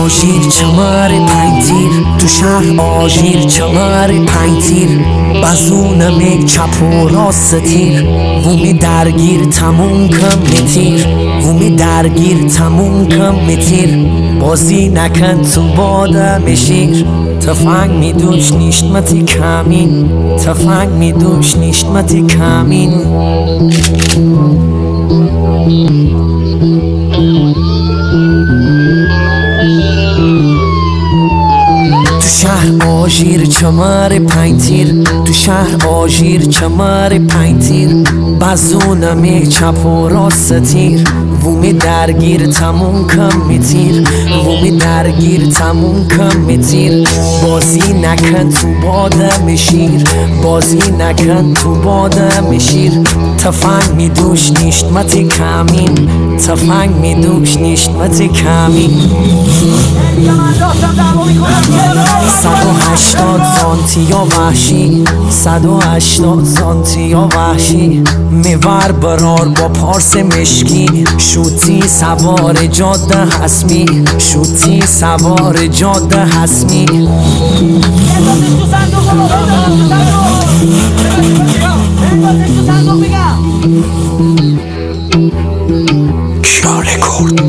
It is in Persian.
آژیر چمر پنتیر تو شهر آژیر چمر پنتیر بزونم یک چپ و راست تیر ومی درگیر تموم کم میتیر ومی درگیر تموم کم میتیر بازی نکن تو بادم شیر تفنگ میدوش نیشتمتی کمین تفنگ میدوش نیشتمتی کمین تو شهر آژیر چمر پنتیر تو شهر آژیر چمر پنتیر بزونم یک چپ و راست تیر ومی درگیر تموم کم میتیر ومی درگیر تموم کم میتیر بازی نکن تو بادم شیر بازی نکن تو بادم شیر تفنگ میدوش نیشتمتی کمین تفنگ میدوش نیشتمتی کمین 180 زانتیا وحشی 180 زانتیا وحشی میور برار با پارس مشکی شوتی سوار جاده حسمی شوتی سوار جاده حسمی کیا رکورد